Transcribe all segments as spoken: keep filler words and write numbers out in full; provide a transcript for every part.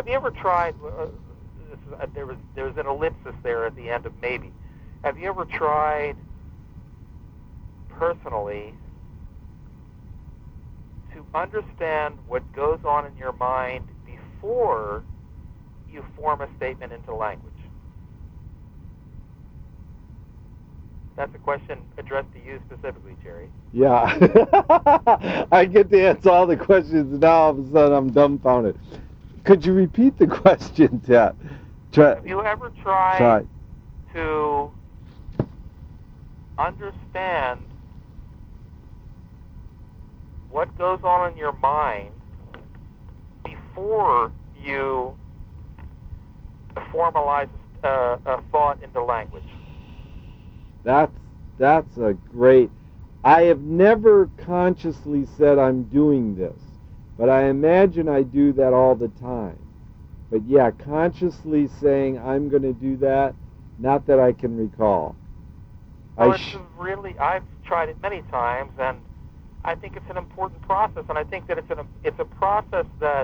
have you ever tried? Uh, this is, uh, there was there was an ellipsis there at the end of maybe. Have you ever tried personally to understand what goes on in your mind before you form a statement into language? That's a question addressed to you specifically, Jerry. Yeah. I get to answer all the questions, now all of a sudden I'm dumbfounded. Could you repeat the question, Ted? Try, Have you ever tried try. to understand what goes on in your mind before you formalize uh, a thought into language? That's, that's a great... I have never consciously said I'm doing this, but I imagine I do that all the time. But yeah, consciously saying I'm going to do that, not that I can recall. Well, I it's sh- really, I've tried it many times, and I think it's an important process, and I think that it's an it's a process that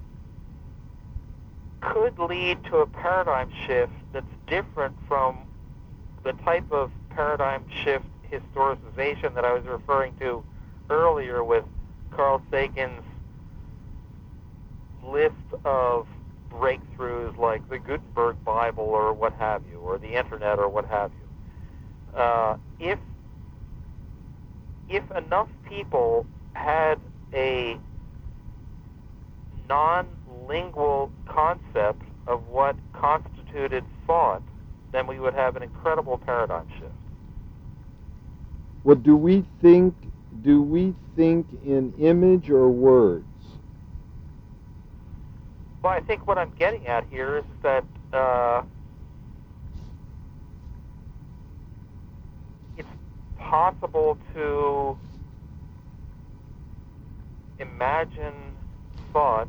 could lead to a paradigm shift that's different from the type of paradigm shift historicization that I was referring to earlier with Carl Sagan's list of breakthroughs like the Gutenberg Bible or what have you, or the Internet or what have you. Uh, if if enough people had a non-lingual concept of what constituted thought, then we would have an incredible paradigm shift. Well, do we think, do we think in image or words? Well, I think what I'm getting at here is that uh, it's possible to imagine thought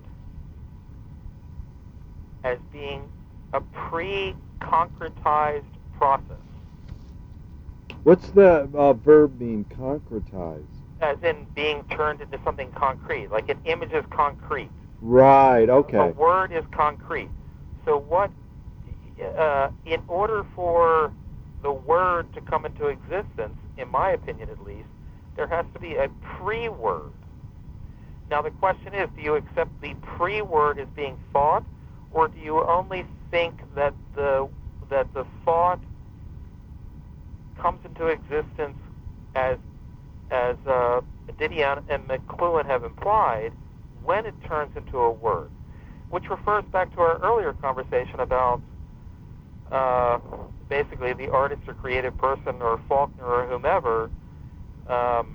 as being a pre-concretized process. What's the uh, verb mean, concretize? As in being turned into something concrete, like an image is concrete. Right, okay. A word is concrete. So what, uh, in order for the word to come into existence, in my opinion at least, there has to be a pre-word. Now the question is, do you accept the pre-word as being thought, or do you only think that the that the thought comes into existence as as uh, Didion and McLuhan have implied when it turns into a word, which refers back to our earlier conversation about uh, basically the artist or creative person or Faulkner or whomever um,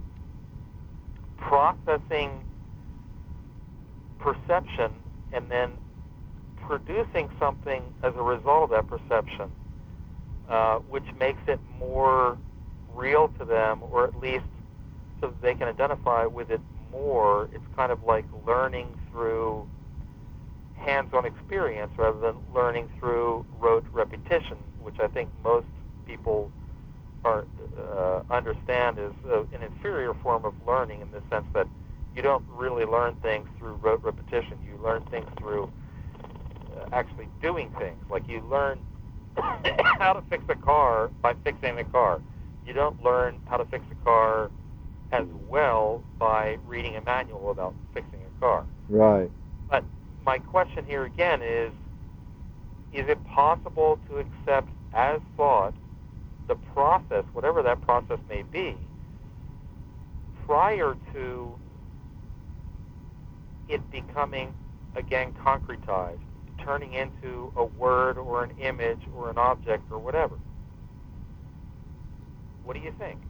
processing perception and then producing something as a result of that perception, uh, which makes it more real to them, or at least so that they can identify with it more. It's kind of like learning through hands-on experience rather than learning through rote repetition, which I think most people are uh, understand is uh, an inferior form of learning, in the sense that you don't really learn things through rote repetition. You learn things through uh, actually doing things. Like you learn how to fix a car by fixing the car. You don't learn how to fix a car as well by reading a manual about fixing a car. Right. But my question here again is, is it possible to accept as thought the process, whatever that process may be, prior to it becoming, again, concretized, turning into a word or an image or an object or whatever? What do you think?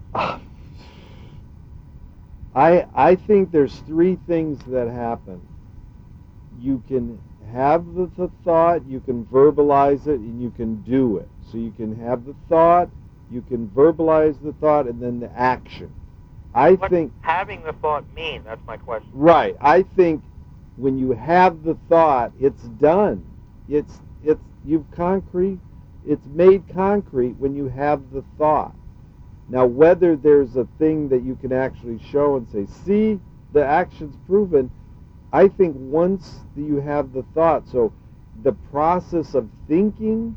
I I think there's three things that happen. You can have the, the thought, you can verbalize it, and you can do it. So you can have the thought, you can verbalize the thought, and then the action. I what think having the thought mean? That's my question. Right. I think when you have the thought, it's done. It's it's you've concrete. It's made concrete when you have the thought. Now, whether there's a thing that you can actually show and say, see, the action's proven, I think once you have the thought, so the process of thinking,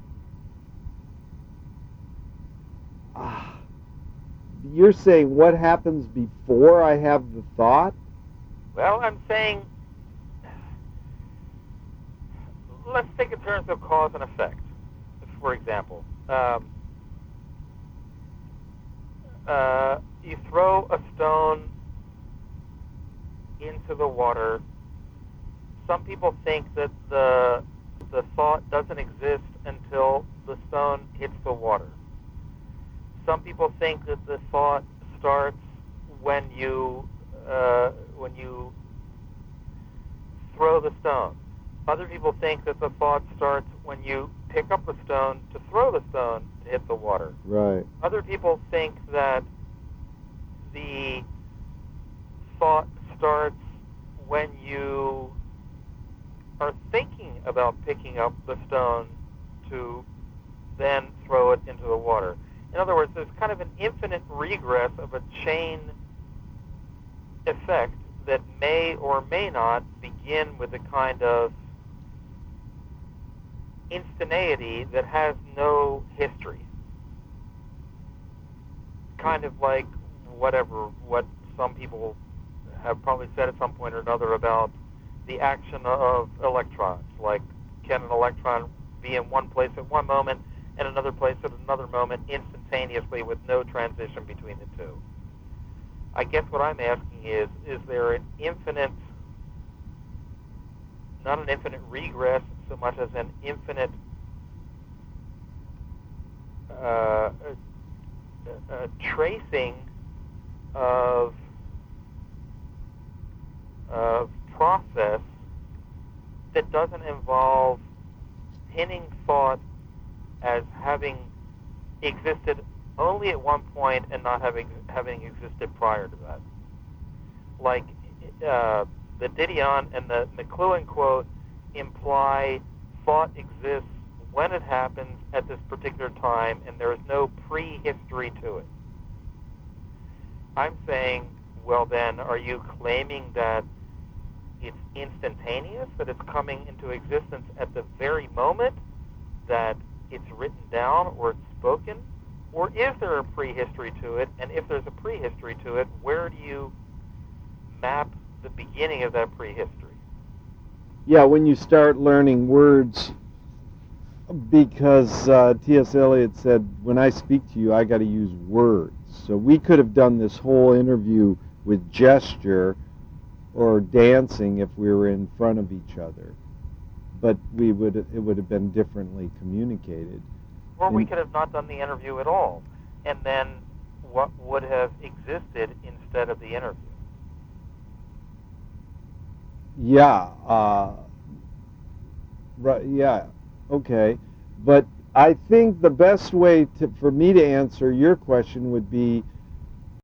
ah, you're saying what happens before I have the thought? Well, I'm saying, let's think in terms of cause and effect, for example. Um, uh, you throw a stone into the water. Some people think that the the thought doesn't exist until the stone hits the water. Some people think that the thought starts when you uh, when you throw the stone. Other people think that the thought starts when you pick up the stone to throw the stone to hit the water. Right. Other people think that the thought starts when you are thinking about picking up the stone to then throw it into the water. In other words, there's kind of an infinite regress of a chain effect that may or may not begin with a kind of instantaneity that has no history. Kind of like whatever, what some people have probably said at some point or another about the action of electrons. Like, can an electron be in one place at one moment and another place at another moment instantaneously with no transition between the two? I guess what I'm asking is, is there an infinite, not an infinite regress so much as an infinite uh, a, a tracing of of process that doesn't involve pinning thought as having existed only at one point and not having having existed prior to that. Like uh, the Didion and the McLuhan quote imply thought exists when it happens at this particular time and there is no prehistory to it. I'm saying, well then, are you claiming that it's instantaneous, that it's coming into existence at the very moment that it's written down or it's spoken? Or is there a prehistory to it? And if there's a prehistory to it, where do you map the beginning of that prehistory? Yeah, when you start learning words, because uh, T S Eliot said, when I speak to you, I got to use words. So we could have done this whole interview with gesture or dancing if we were in front of each other, but we would it would have been differently communicated. Or we could have not done the interview at all, and then what would have existed instead of the interview? Yeah, uh, right. Yeah, okay. But I think the best way to, for me to answer your question would be